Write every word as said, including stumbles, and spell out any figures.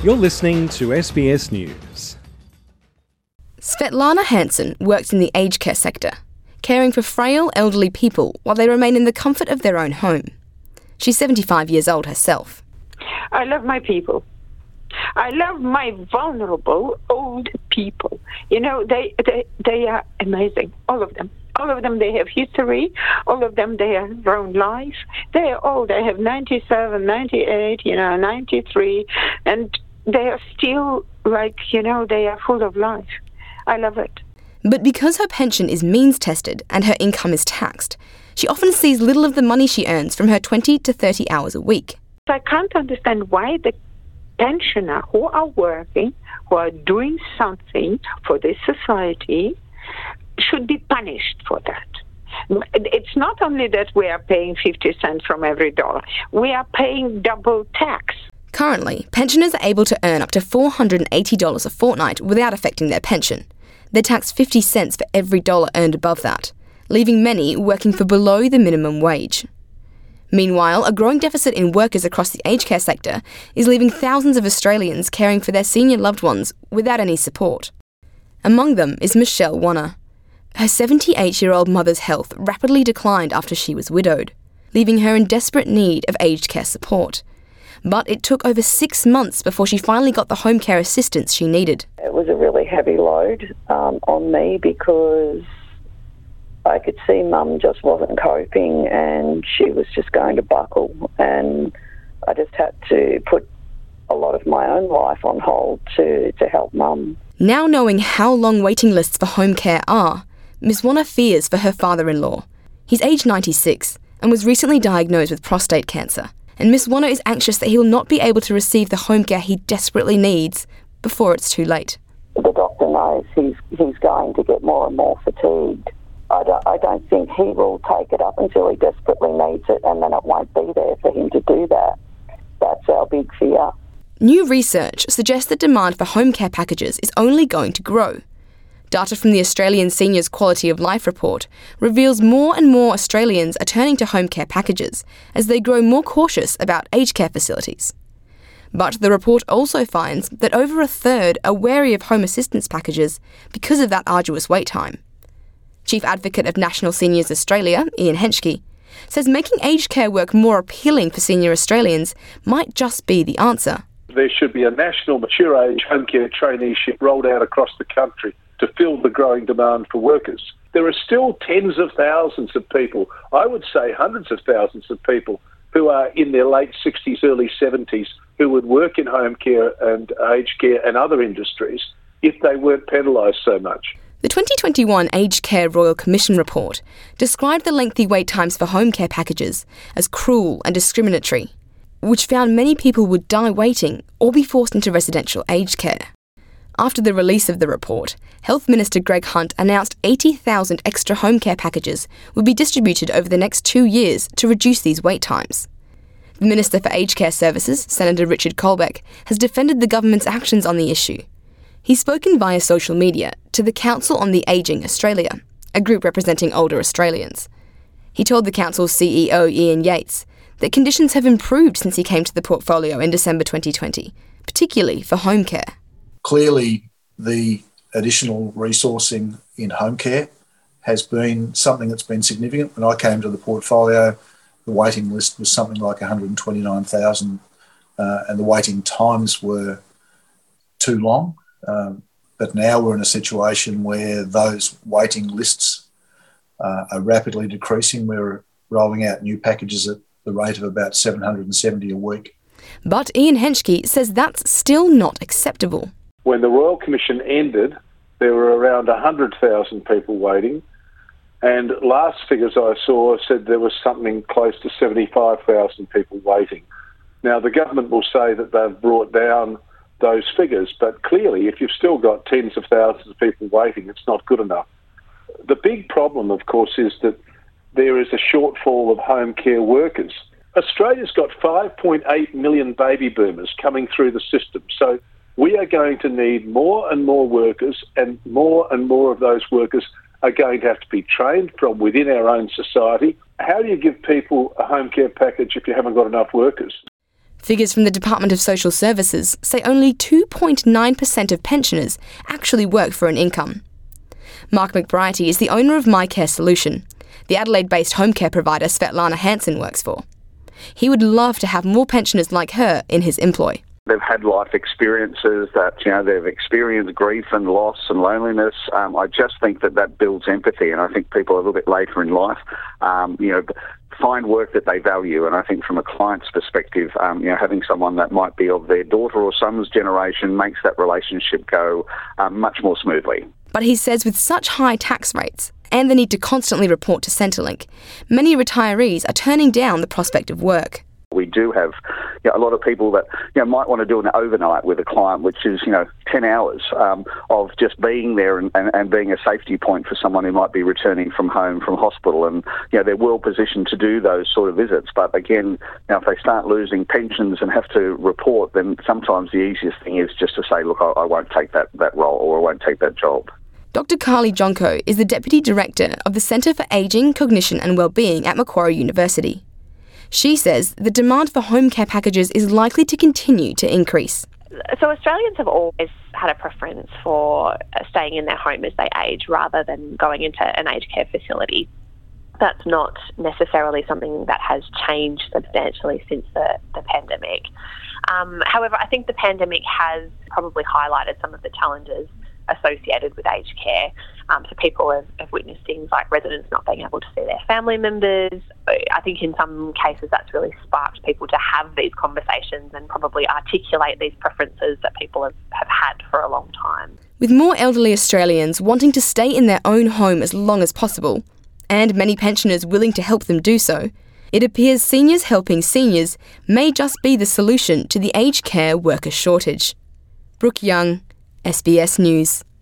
You're listening to S B S News. Svetlana Hansen works in the aged care sector, caring for frail elderly people while they remain in the comfort of their own home. She's seventy-five years old herself. I love my people. I love my vulnerable old people. You know, they, they they are amazing, all of them. All of them, they have history. All of them, they have their own life. They are old. They have ninety-seven, ninety-eight, you know, ninety-three, and they are still like, you know, they are full of life. I love it. But because her pension is means-tested and her income is taxed, she often sees little of the money she earns from her twenty to thirty hours a week. I can't understand why the pensioner who are working, who are doing something for this society, should be punished for that. It's not only that we are paying fifty cents from every dollar, we are paying double tax. Currently, pensioners are able to earn up to four hundred eighty dollars a fortnight without affecting their pension. They're taxed fifty cents for every dollar earned above that, leaving many working for below the minimum wage. Meanwhile, a growing deficit in workers across the aged care sector is leaving thousands of Australians caring for their senior loved ones without any support. Among them is Michelle Wanner. Her seventy-eight-year-old mother's health rapidly declined after she was widowed, leaving her in desperate need of aged care support. But it took over six months before she finally got the home care assistance she needed. It was a really heavy load um, on me because I could see Mum just wasn't coping and she was just going to buckle, and I just had to put a lot of my own life on hold to, to help Mum. Now knowing how long waiting lists for home care are, Miss Wanner fears for her father-in-law. He's aged ninety-six and was recently diagnosed with prostate cancer, and Miss Wanner is anxious that he will not be able to receive the home care he desperately needs before it's too late. The doctor knows he's, he's going to get more and more fatigued. I don't, I don't think he will take it up until he desperately needs it, and then it won't be there for him to do that. That's our big fear. New research suggests that demand for home care packages is only going to grow. Data from the Australian Seniors Quality of Life report reveals more and more Australians are turning to home care packages as they grow more cautious about aged care facilities. But the report also finds that over a third are wary of home assistance packages because of that arduous wait time. Chief Advocate of National Seniors Australia, Ian Henschke, says making aged care work more appealing for senior Australians might just be the answer. There should be a national mature age home care traineeship rolled out across the country to fill the growing demand for workers. There are still tens of thousands of people, I would say hundreds of thousands of people, who are in their late sixties, early seventies, who would work in home care and aged care and other industries if they weren't penalised so much. The twenty twenty-one Aged Care Royal Commission report described the lengthy wait times for home care packages as cruel and discriminatory, which found many people would die waiting or be forced into residential aged care. After the release of the report, Health Minister Greg Hunt announced eighty thousand extra home care packages would be distributed over the next two years to reduce these wait times. The Minister for Aged Care Services, Senator Richard Colbeck, has defended the government's actions on the issue. He's spoken via social media to the Council on the Ageing Australia, a group representing older Australians. He told the council's C E O Ian Yates that conditions have improved since he came to the portfolio in December twenty twenty, particularly for home care. Clearly, the additional resourcing in home care has been something that's been significant. When I came to the portfolio, the waiting list was something like one hundred twenty-nine thousand, uh, and the waiting times were too long. Um, but now we're in a situation where those waiting lists uh, are rapidly decreasing. We're rolling out new packages at the rate of about seven hundred seventy a week. But Ian Henschke says that's still not acceptable. When the Royal Commission ended, there were around one hundred thousand people waiting, and last figures I saw said there was something close to seventy-five thousand people waiting. Now, the government will say that they've brought down those figures, but clearly if you've still got tens of thousands of people waiting, it's not good enough. The big problem, of course, is that there is a shortfall of home care workers. Australia's got five point eight million baby boomers coming through the system, so we are going to need more and more workers, and more and more of those workers are going to have to be trained from within our own society. How do you give people a home care package if you haven't got enough workers? Figures from the Department of Social Services say only two point nine percent of pensioners actually work for an income. Mark McBrighty is the owner of MyCare Solution, the Adelaide-based home care provider Svetlana Hansen works for. He would love to have more pensioners like her in his employ. They've had life experiences that, you know, they've experienced grief and loss and loneliness. Um, I just think that that builds empathy, and I think people a little bit later in life, um, you know, find work that they value. And I think from a client's perspective, um, you know, having someone that might be of their daughter or son's generation makes that relationship go um, much more smoothly. But he says with such high tax rates and the need to constantly report to Centrelink, many retirees are turning down the prospect of work. We do have, you know, a lot of people that, you know, might want to do an overnight with a client, which is, you know, ten hours um, of just being there and, and, and being a safety point for someone who might be returning from home, from hospital. And, you know, they're well positioned to do those sort of visits. But again, you know, if they start losing pensions and have to report, then sometimes the easiest thing is just to say, look, I, I won't take that, that role or I won't take that job. Doctor Carly Jonko is the Deputy Director of the Centre for Ageing, Cognition and Wellbeing at Macquarie University. She says the demand for home care packages is likely to continue to increase. So Australians have always had a preference for staying in their home as they age rather than going into an aged care facility. That's not necessarily something that has changed substantially since the, the pandemic. Um, however, I think the pandemic has probably highlighted some of the challenges associated with aged care. Um, so people have, have witnessed things like residents not being able to see their family members. I think in some cases that's really sparked people to have these conversations and probably articulate these preferences that people have, have had for a long time. With more elderly Australians wanting to stay in their own home as long as possible, and many pensioners willing to help them do so, it appears seniors helping seniors may just be the solution to the aged care worker shortage. Brooke Young, S B S News.